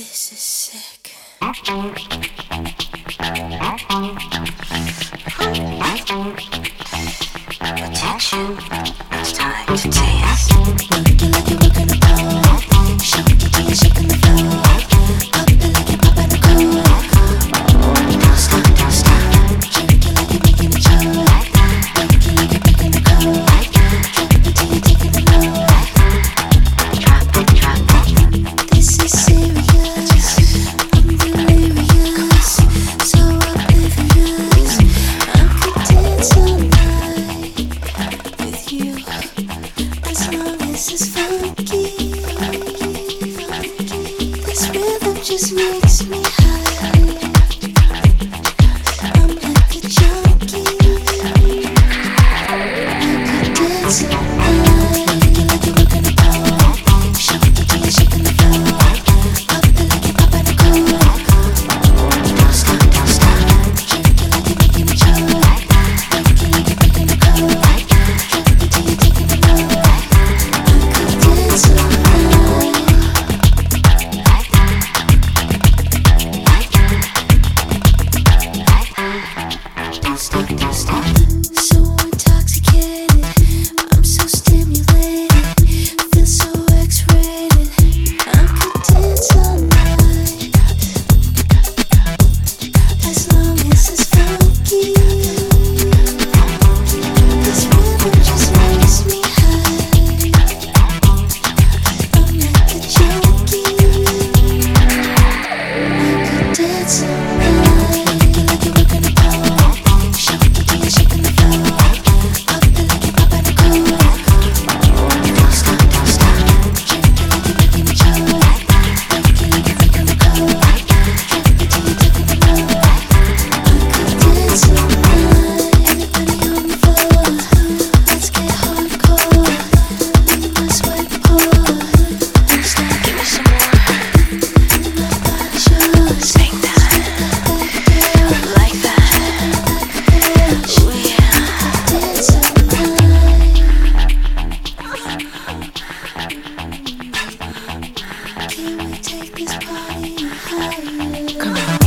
This is sick. Attention, it's time to dance. Work it like you're working the pole. Shake it till you're shaking the floor. Pop it like you're popping the cool. Don't stop, don't stop. Shake it like you're making it show. Work it like you're breaking the code. Drop it till you're taking the low. Drop it, drop it. This is serious. I'm delirious, so oblivious. I could dance all night with you, as long as it's funky. This rhythm just makes me high. I'm like a junkie. I could dance all night. Working like you're working the pole. Shake it till you're shaking the floor. Pop it like you're popping the cool. Don't stop, don't stop. Shake it like you're making it show. Work it like you're breaking the code. Drop it till you're taking the low. I could dance all night. Don't stop, don't stop. So intoxicated, I'm so stimulated, feel so X-rated. I could dance all night, as long as it's funky. This rhythm just makes me high. I'm like a junkie. I could dance all night. Working like you're working the pole. Shake it till you're shaking the floor. Pop it like you're popping the cool. Don't stop, don't stop. Shake it like you're making it show. Work it like you're breaking the code. Drop it till you're taking the low. I could dance all night. Everybody on the floor, let's get hardcore. Let my sweat pour. Don't stop, give me some more. Let my body show. Sing that, like that. Ooh yeah. Dance all night. Can we take this party higher? Come on.